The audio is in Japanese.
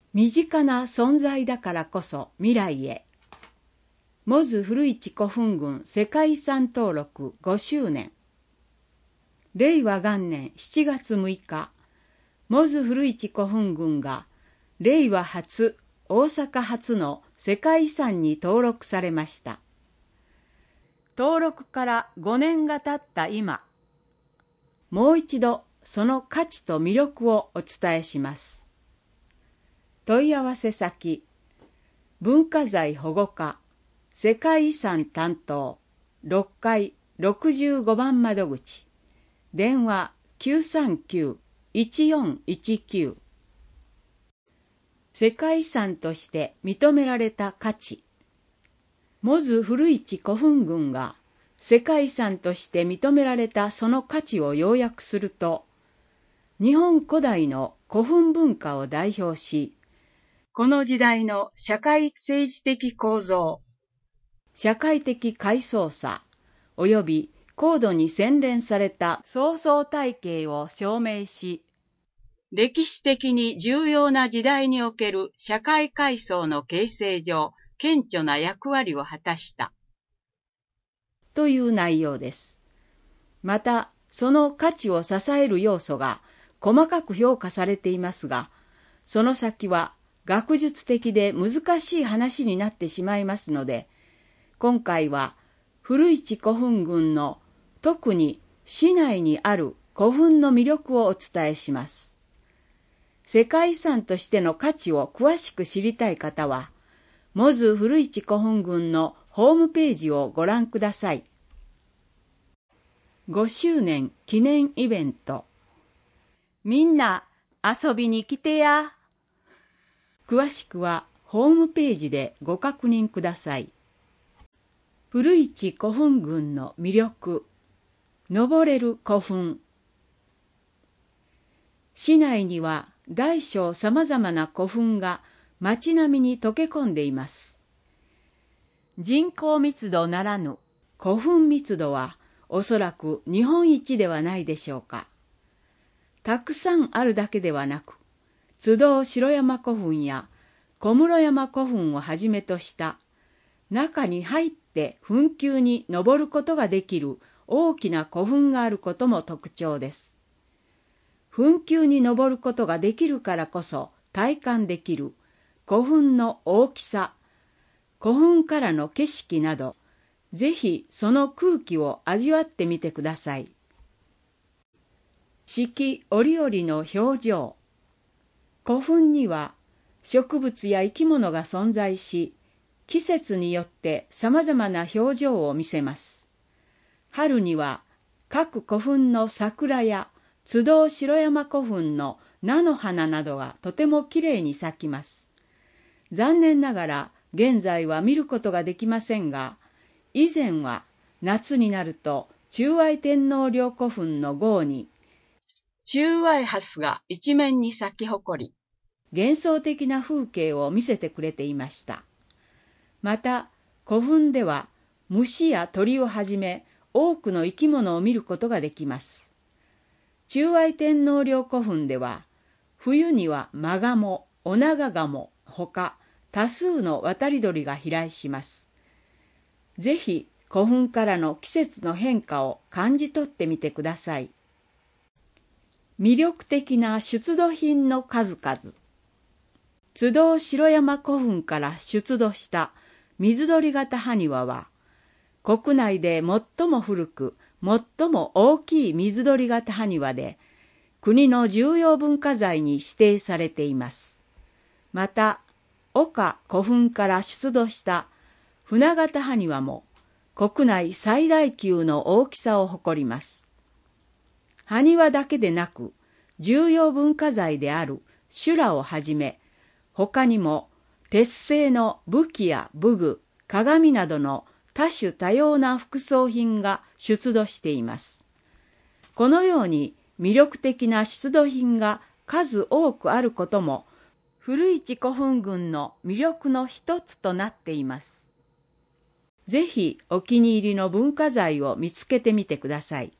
身近な存在だからこそ未来へ。モズ古市古墳群世界遺産登録5周年。令和元年7月6日、モズ古市古墳群が令和初、大阪初の世界遺産に登録されました。登録から5年が経った今、もう一度その価値と魅力をお伝えします。問い合わせ先、文化財保護課世界遺産担当6階65番窓口、電話 939-1419。 世界遺産として認められた価値。モズ古市古墳群が世界遺産として認められたその価値を要約すると、日本古代の古墳文化を代表し、この時代の社会政治的構造、社会的階層差及び高度に洗練された創造体系を証明し、歴史的に重要な時代における社会階層の形成上、顕著な役割を果たしたという内容です。また、その価値を支える要素が細かく評価されていますが、その先は学術的で難しい話になってしまいますので、今回は古市古墳群の特に市内にある古墳の魅力をお伝えします。世界遺産としての価値を詳しく知りたい方は、モズ古市古墳群のホームページをご覧ください。5周年記念イベント。みんな遊びに来てや。詳しくはホームページでご確認ください。古市古墳群の魅力。登れる古墳。市内には大小さまざまな古墳が街並みに溶け込んでいます。人口密度ならぬ古墳密度はおそらく日本一ではないでしょうか。たくさんあるだけではなく、津堂城山古墳や小室山古墳をはじめとした中に入って墳丘に登ることができる大きな古墳があることも特徴です。墳丘に登ることができるからこそ体感できる古墳の大きさ、古墳からの景色など、ぜひその空気を味わってみてください。四季折々の表情。古墳には植物や生き物が存在し、季節によってさまざまな表情を見せます。春には各古墳の桜や津堂城山古墳の菜の花などがとてもきれいに咲きます。残念ながら現在は見ることができませんが、以前は夏になると忠愛天皇陵古墳の郷に忠愛蓮が一面に咲き誇り、幻想的な風景を見せてくれていました。また古墳では虫や鳥をはじめ多くの生き物を見ることができます。忠愛天皇陵古墳では冬にはマガモ、オナガガモほか多数の渡り鳥が飛来します。ぜひ古墳からの季節の変化を感じ取ってみてください。魅力的な出土品の数々。津堂城山古墳から出土した水鳥型埴輪は、国内で最も古く、最も大きい水鳥型埴輪で、国の重要文化財に指定されています。また、岡古墳から出土した船型埴輪も、国内最大級の大きさを誇ります。埴輪だけでなく、重要文化財である修羅をはじめ、他にも鉄製の武器や武具、鏡などの多種多様な副葬品が出土しています。このように魅力的な出土品が数多くあることも、古市古墳群の魅力の一つとなっています。ぜひお気に入りの文化財を見つけてみてください。